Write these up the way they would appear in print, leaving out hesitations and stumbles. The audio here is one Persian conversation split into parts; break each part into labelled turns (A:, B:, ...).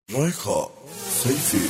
A: رايكا سيفي.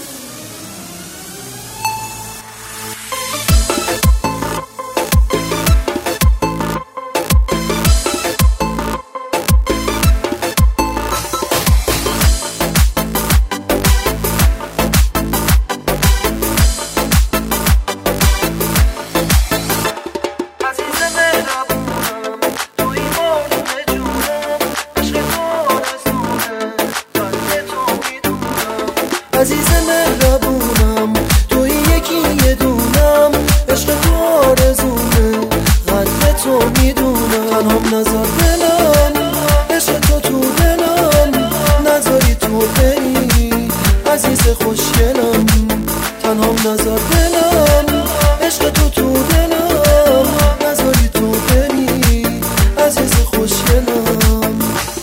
B: عزیز مهربونم توی یکی یه دونم، عشق تو آرزومه، قدر تو میدونم. تنهام نذار دلم، عشق تو دلم، نذاری تو بری عزیز خوشگلم. تنهام نذار دلم، عشق تو دلم، نذاری تو بری عزیز خوشگلم.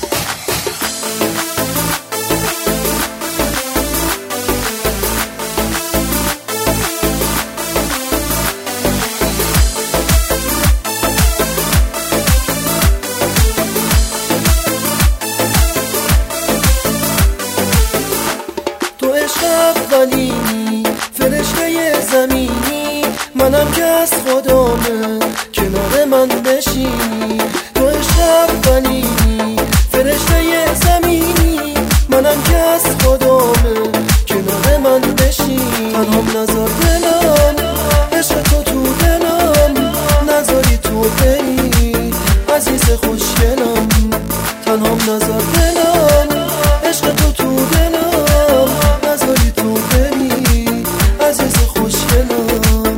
B: اولینی فرشته زمینی، منم که از خدامه کنار من بشینی. تو عشق اولینی فرشته زمینی، منم که از خدامه کنار من بشینی. تنهام نذار دلم، عشق تو دلم، نذاری تو بری عزیز خوشگلم. تنهام نذار دلم، عشق تو دلم، نذاری تو بری عزیز خوشگلم.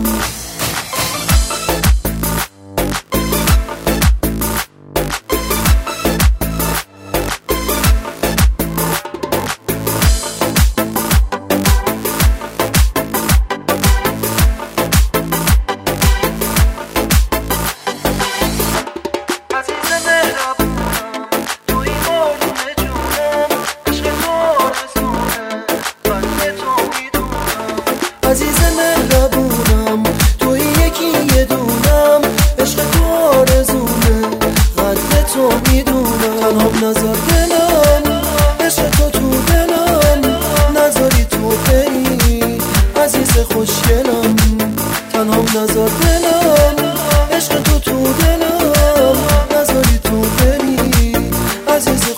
B: عزیز مهربونم توی یکی یه دونم، عشق تو آرزومه، قدر تو میدونم. تنهام نذار دلم، عشق تو دلم، نذاری تو بری عزیز خوشگلم. تنهام نذار دلم، عشق تو دلم، نذاری تو بری عزیز